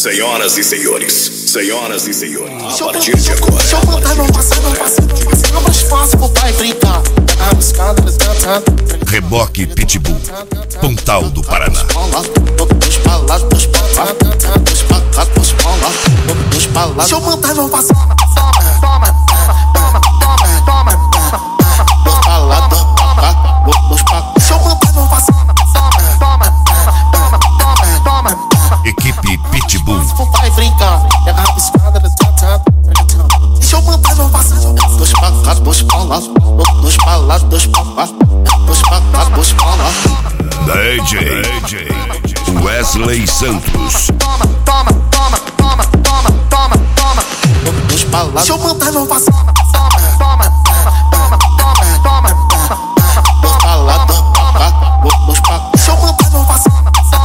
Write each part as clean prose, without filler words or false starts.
Senhoras e senhores, a partir de agora. Deixa eu botar meu passinho mais fácil pro pai brincar. Reboque Pitbull, Pontal do Paraná. Deixa eu botar meu passinho. Equipe Pitbull. Vai brincar, pega a rabiscada. Deixa eu botar meu passinho. Dois pra cá, dois pra lá. Dois pra lá, dois pra cá. Dois pra cá, dois pra lá. DJ Wesley Santos. Dois pra lá. Deixa eu botar meu passinho. Dois pra lá, dois pra cá. Dois pra cá. Deixa eu botar meu passinho.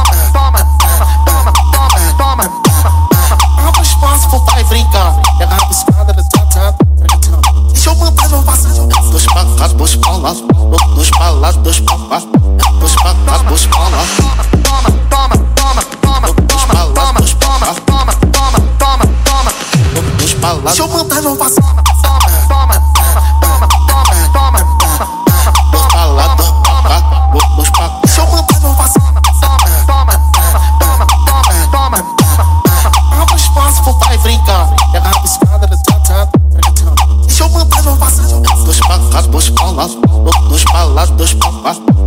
Abre espaço pro pai brincar. Pega a rabiscada. Deixa eu botar meu passinho. Dois pra cá, dois pra lá. Dois pra lá, dois pra cá. Dois pra cá, dois pra lá. Dois pra lá, dois pra cá. Dois pra lá. Deixa eu botar meu passinho. Dois pra lá, dois pra cá. Dois pra cá. Deixa eu botar meu passinho. Abre espaço pro pai brincar. Pega a rabiscada. Deixa eu botar meu passinho. Dois pra cá, dois pra lá. Dois pra lá, dois pra cá.